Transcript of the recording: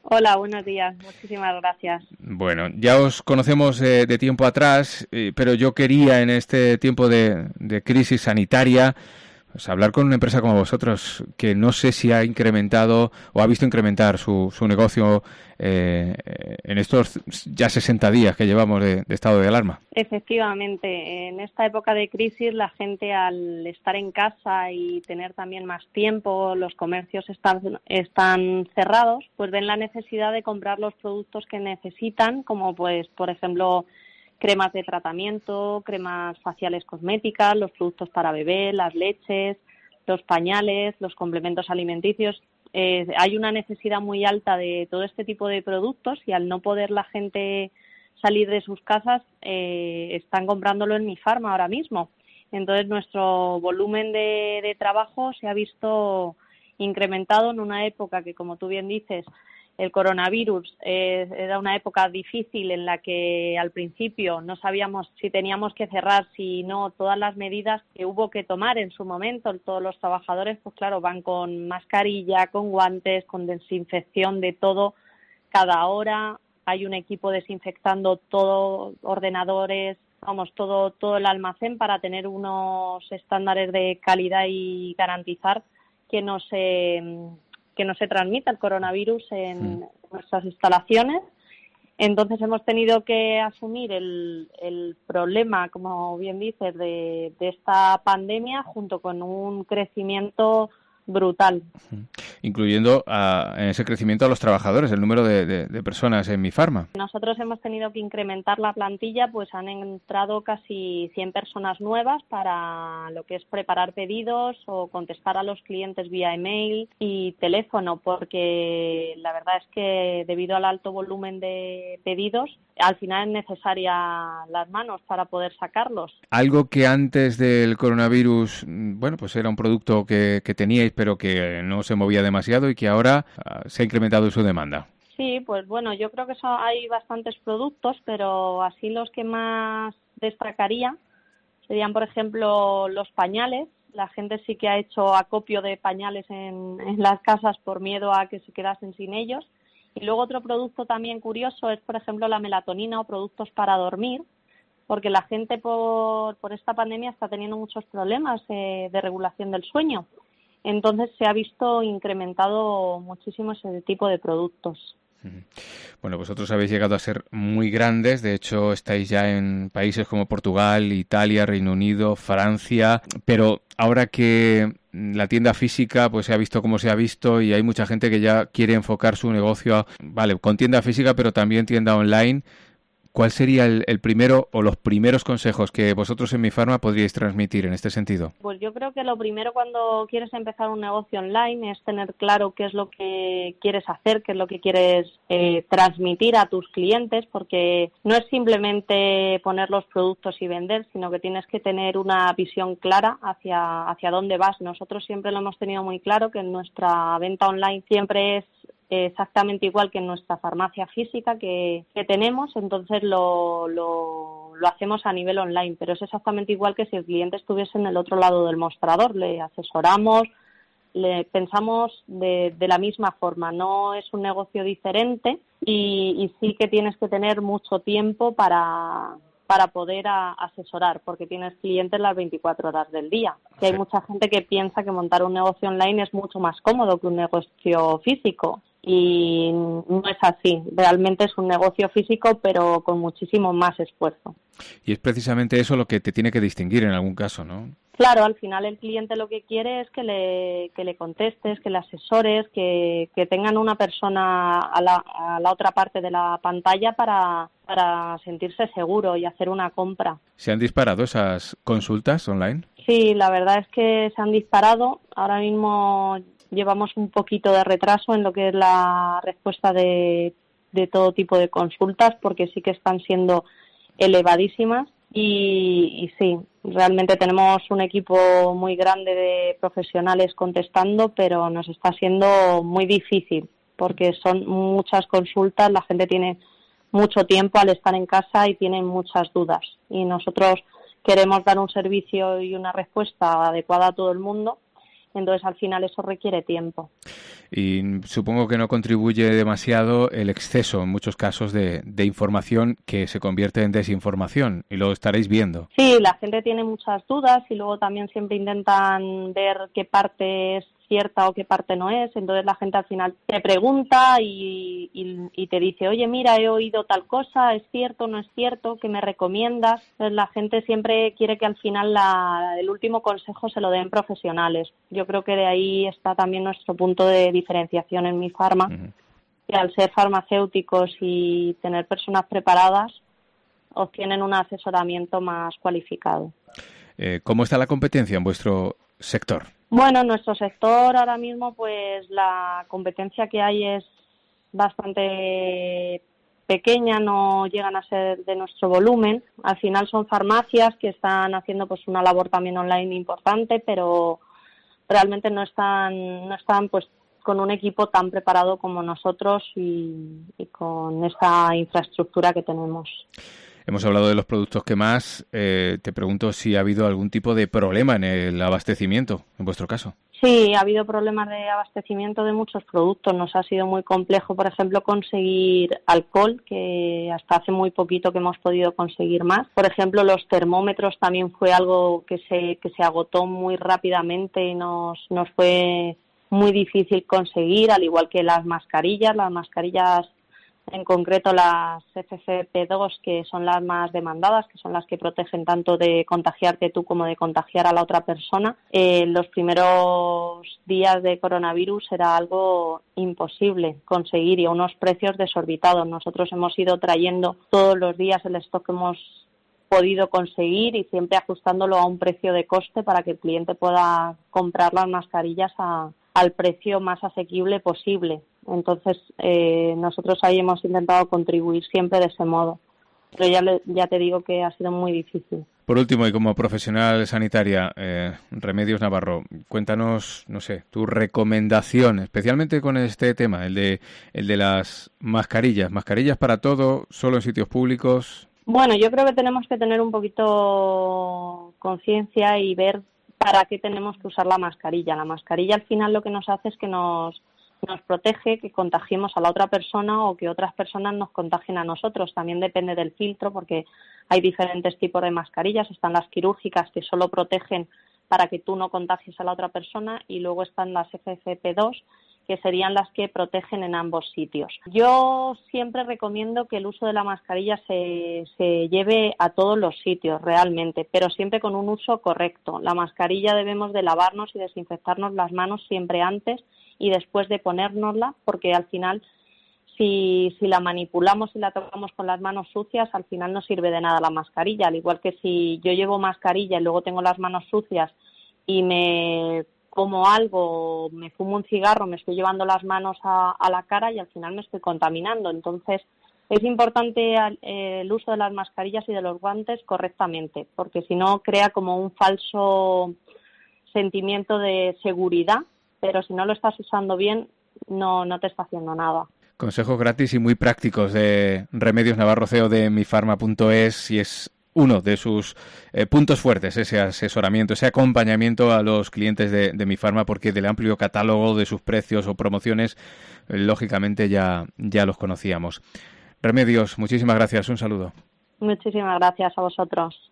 Hola, buenos días. Muchísimas gracias. Bueno, ya os conocemos de tiempo atrás, pero yo quería en este tiempo de crisis sanitaria pues, hablar con una empresa como vosotros, que no sé si ha incrementado o ha visto incrementar su negocio en estos ya 60 días que llevamos de estado de alarma. Efectivamente, en esta época de crisis la gente al estar en casa y tener también más tiempo, los comercios están cerrados, pues ven la necesidad de comprar los productos que necesitan, como pues, por ejemplo, cremas de tratamiento, cremas faciales cosméticas, los productos para bebé, las leches, los pañales, los complementos alimenticios. Hay una necesidad muy alta de todo este tipo de productos y al no poder la gente salir de sus casas, están comprándolo en Mi Farma ahora mismo. Entonces, nuestro volumen de trabajo se ha visto incrementado en una época que, como tú bien dices, el coronavirus era una época difícil en la que al principio no sabíamos si teníamos que cerrar, si no, todas las medidas que hubo que tomar en su momento. Todos los trabajadores, pues claro, van con mascarilla, con guantes, con desinfección de todo cada hora. Hay un equipo desinfectando todo, ordenadores, vamos, todo el almacén para tener unos estándares de calidad y garantizar que no se transmita el coronavirus en nuestras instalaciones. Entonces hemos tenido que asumir el problema, como bien dices, de esta pandemia junto con un crecimiento brutal. Incluyendo en ese crecimiento a los trabajadores, el número de personas en Mi Farma. Nosotros hemos tenido que incrementar la plantilla, pues han entrado casi 100 personas nuevas para lo que es preparar pedidos o contestar a los clientes vía email y teléfono, porque la verdad es que debido al alto volumen de pedidos, al final es necesaria las manos para poder sacarlos. Algo que antes del coronavirus, bueno, pues era un producto que teníais, pero que no se movía demasiado y que ahora se ha incrementado su demanda. Sí, pues bueno, yo creo que hay bastantes productos, pero así los que más destacaría serían, por ejemplo, los pañales. La gente sí que ha hecho acopio de pañales en las casas por miedo a que se quedasen sin ellos. Y luego otro producto también curioso es, por ejemplo, la melatonina o productos para dormir, porque la gente por esta pandemia está teniendo muchos problemas de regulación del sueño. Entonces se ha visto incrementado muchísimo ese tipo de productos. Bueno, vosotros habéis llegado a ser muy grandes, de hecho estáis ya en países como Portugal, Italia, Reino Unido, Francia, pero ahora que la tienda física pues se ha visto como se ha visto y hay mucha gente que ya quiere enfocar su negocio, vale, con tienda física pero también tienda online. ¿Cuál sería el primero o los primeros consejos que vosotros en Mi Farma podríais transmitir en este sentido? Pues yo creo que lo primero cuando quieres empezar un negocio online es tener claro qué es lo que quieres hacer, qué es lo que quieres transmitir a tus clientes, porque no es simplemente poner los productos y vender, sino que tienes que tener una visión clara hacia dónde vas. Nosotros siempre lo hemos tenido muy claro que en nuestra venta online siempre es exactamente igual que en nuestra farmacia física que tenemos, entonces lo hacemos a nivel online, pero es exactamente igual que si el cliente estuviese en el otro lado del mostrador, le asesoramos, le pensamos de la misma forma, no es un negocio diferente y sí que tienes que tener mucho tiempo para poder asesorar, porque tienes clientes las 24 horas del día. Que hay mucha gente que piensa que montar un negocio online es mucho más cómodo que un negocio físico. Y no es así. Realmente es un negocio físico, pero con muchísimo más esfuerzo. Y es precisamente eso lo que te tiene que distinguir en algún caso, ¿no? Claro, al final el cliente lo que quiere es que le contestes, que le asesores, que tengan una persona a la otra parte de la pantalla para sentirse seguro y hacer una compra. ¿Se han disparado esas consultas online? Sí, la verdad es que se han disparado. Ahora mismo llevamos un poquito de retraso en lo que es la respuesta de todo tipo de consultas, porque sí que están siendo elevadísimas. Y sí, realmente tenemos un equipo muy grande de profesionales contestando, pero nos está siendo muy difícil porque son muchas consultas, la gente tiene mucho tiempo al estar en casa y tiene muchas dudas. Y nosotros queremos dar un servicio y una respuesta adecuada a todo el mundo. Entonces, al final, eso requiere tiempo. Y supongo que no contribuye demasiado el exceso, en muchos casos, de información que se convierte en desinformación, y lo estaréis viendo. Sí, la gente tiene muchas dudas y luego también siempre intentan ver qué parte es cierta o qué parte no es. Entonces la gente al final te pregunta y te dice, oye, mira, he oído tal cosa, ¿es cierto, no es cierto? ¿Qué me recomiendas? Entonces la gente siempre quiere que al final el último consejo se lo den profesionales. Yo creo que de ahí está también nuestro punto de diferenciación en Mi Farma, que al ser farmacéuticos y tener personas preparadas, obtienen un asesoramiento más cualificado. ¿Cómo está la competencia en vuestro sector? Bueno, en nuestro sector ahora mismo, pues la competencia que hay es bastante pequeña, no llegan a ser de nuestro volumen. Al final son farmacias que están haciendo pues una labor también online importante, pero realmente no están pues con un equipo tan preparado como nosotros y con esta infraestructura que tenemos. Hemos hablado de los productos que más. Te pregunto si ha habido algún tipo de problema en el abastecimiento, en vuestro caso. Sí, ha habido problemas de abastecimiento de muchos productos. Nos ha sido muy complejo, por ejemplo, conseguir alcohol, que hasta hace muy poquito que hemos podido conseguir más. Por ejemplo, los termómetros también fue algo que se agotó muy rápidamente y nos fue muy difícil conseguir, al igual que las mascarillas. Las mascarillas, en concreto las FFP2, que son las más demandadas, que son las que protegen tanto de contagiarte tú como de contagiar a la otra persona. Los primeros días de coronavirus era algo imposible conseguir y a unos precios desorbitados. Nosotros hemos ido trayendo todos los días el stock que hemos podido conseguir y siempre ajustándolo a un precio de coste para que el cliente pueda comprar las mascarillas al precio más asequible posible. Entonces, nosotros ahí hemos intentado contribuir siempre de ese modo. Pero ya te digo que ha sido muy difícil. Por último, y como profesional sanitaria, Remedios Navarro, cuéntanos, no sé, tu recomendación, especialmente con este tema, el de las mascarillas. Mascarillas para todo, solo en sitios públicos. Bueno, yo creo que tenemos que tener un poquito conciencia y ver para qué tenemos que usar la mascarilla. La mascarilla al final lo que nos hace es que nos protege que contagiemos a la otra persona o que otras personas nos contagien a nosotros. También depende del filtro, porque hay diferentes tipos de mascarillas. Están las quirúrgicas, que solo protegen para que tú no contagies a la otra persona, y luego están las FFP2, que serían las que protegen en ambos sitios. Yo siempre recomiendo que el uso de la mascarilla se lleve a todos los sitios realmente, pero siempre con un uso correcto. La mascarilla debemos de lavarnos y desinfectarnos las manos siempre antes y después de ponérnosla, porque al final si la manipulamos y la tocamos con las manos sucias, al final no sirve de nada la mascarilla. Al igual que si yo llevo mascarilla y luego tengo las manos sucias y me como algo, me fumo un cigarro, me estoy llevando las manos a la cara y al final me estoy contaminando. Entonces es importante el uso de las mascarillas y de los guantes correctamente, porque si no crea como un falso sentimiento de seguridad, pero si no lo estás usando bien, no te está haciendo nada. Consejos gratis y muy prácticos de Remedios Navarro, CEO de mifarma.es, y es uno de sus puntos fuertes, ese asesoramiento, ese acompañamiento a los clientes de Mi Farma, porque del amplio catálogo de sus precios o promociones, lógicamente ya los conocíamos. Remedios, muchísimas gracias, un saludo. Muchísimas gracias a vosotros.